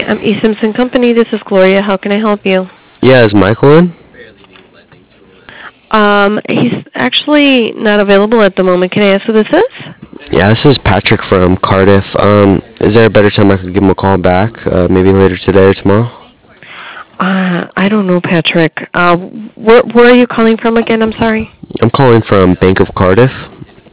E. Simpson Company. This is Gloria. How can I help you? Yeah, is Michael in? He's actually not available at the moment. Can I ask who this is? Yeah, this is Patrick from Cardiff. Is there a better time I could give him a call back? Maybe later today or tomorrow? I don't know, Patrick. Where are you calling from again? I'm sorry. I'm calling from Bank of Cardiff.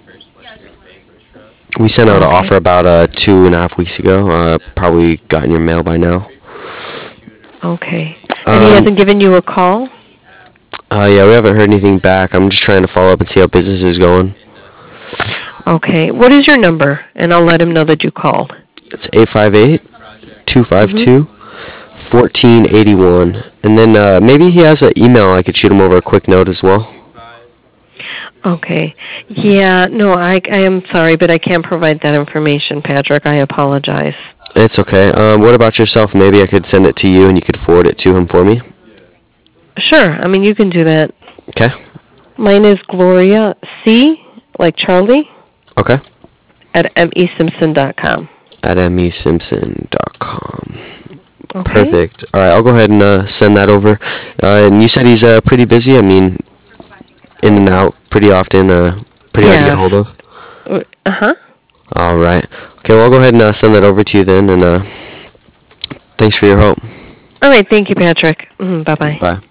We sent out an Okay. offer about 2.5 weeks ago. Probably got in your mail by now. Okay. And he hasn't given you a call? Yeah, we haven't heard anything back. I'm just trying to follow up and see how business is going. Okay. What is your number? And I'll let him know that you called. It's 858-252-1481. And then maybe he has an email. I could shoot him over a quick note as well. Okay. Yeah, no, I am sorry, but I can't provide that information, Patrick. I apologize. It's okay. What about yourself? Maybe I could send it to you and you could forward it to him for me. Sure. I mean, you can do that. Okay. Mine is Gloria C, like Charlie. Okay. At mesimpson.com. At mesimpson.com. Okay. Perfect. All right, I'll go ahead and send that over. And you said he's pretty busy. I mean, in and out pretty often. Pretty hard to get hold of. Uh-huh. All right. Okay, well, I'll go ahead and send that over to you then. And thanks for your help. All right. Thank you, Patrick. Bye-bye. Bye.